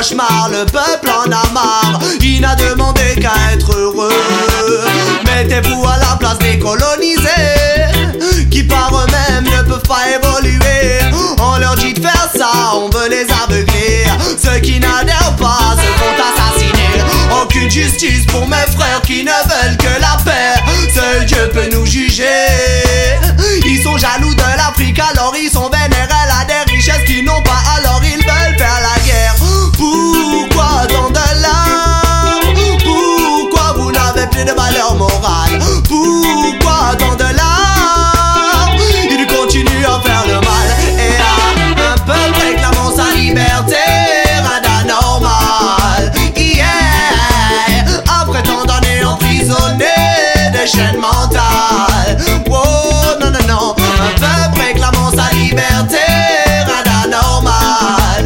cauchemar, le peuple en a marre. Il n'a demandé qu'à être heureux. Mettez-vous à la place des colonisés, qui par eux-mêmes ne peuvent pas évoluer. On leur dit de faire ça, on veut les aveugler. Ceux qui n'adhèrent pas se font assassiner. Aucune justice pour mes frères qui ne veulent que la paix. Seul Dieu peut nous juger. Ils sont jaloux de l'Afrique, alors ils sont vénérés. Elle a des richesses qu'ils n'ont pas, alors ils veulent faire la guerre. Pourquoi tant de larmes? Pourquoi vous n'avez plus de valeur morale? Pourquoi tant de larmes? Ils continuent à faire le mal. Et un peuple réclamant sa liberté, rien d'anormal. Yeah. Après tant d'années emprisonnés, des chaînes mentales. Oh non non non. Un peuple réclamant sa liberté, rien d'anormal.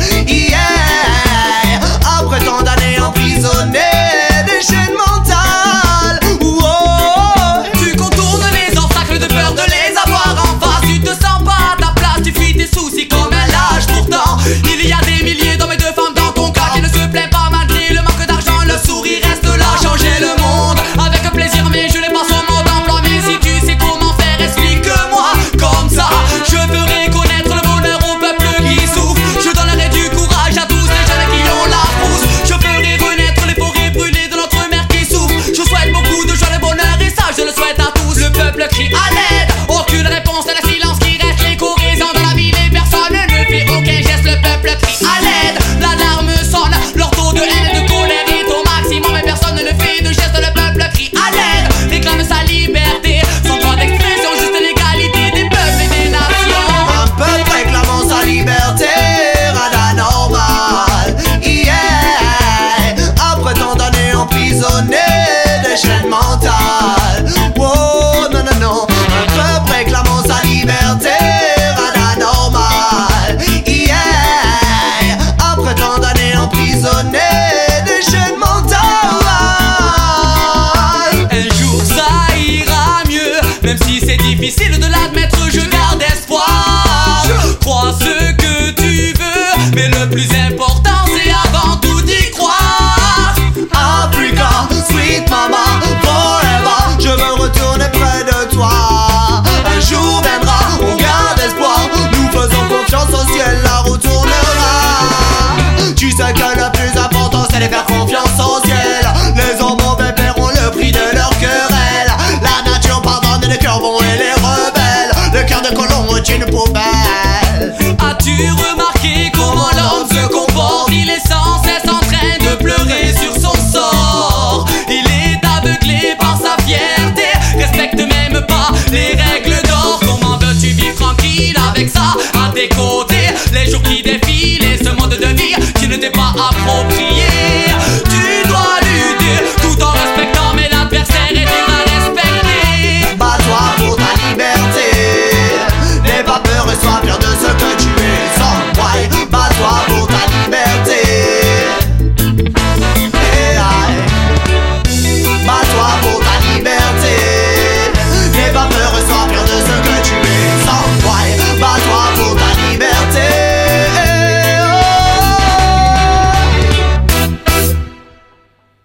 Yeah. Après tant d'années emprisonnés, des chaînes mentales. Oh. Tu contournes les obstacles de peur de les avoir en face. Tu te sens pas à ta place, tu fuis tes soucis comme un lâche. Pourtant, il y a des milliers d'hommes et de femmes dans ton cas qui ne se plaignent pas malgré le manque d'argent. Le sourire reste là. Changer le monde avec plaisir, mais je n'ai pas son mot d'emploi. Mais si tu sais comment faire, explique-moi. Comme ça, je ferai connaître le bonheur au peuple qui souffre. Je donnerai du courage à tous les jeunes qui ont la frousse. Je ferai renaître les forêts brûlées de notre mère qui souffre. Je souhaite beaucoup de joie et bonheur, et ça je le souhaite à tous. Le peuple crie à l'aide, aucune réponse, c'est le silence qui reste. Les courtisans dans la ville et personne ne fait aucun geste. Le peuple crie à l'aide, l'alarme sonne. Leur taux de haine et de colère est au maximum, mais personne ne fait de geste. Le peuple crie à l'aide, réclame sa liberté, son droit d'expression, juste l'égalité des peuples et des nations. Un peuple réclamant sa liberté, rien d'anormal. Yeah. Après tant d'années emprisonnés, des chaînes mentales. Oh non non non. Un peuple réclamant sa liberté, rien d'anormal. Yeah. Après tant d'années emprisonnés, des chaînes mentales. Un jour ça ira mieux, même si c'est difficile de l'admettre, je garde espoir. Crois ce que tu veux, mais le plus important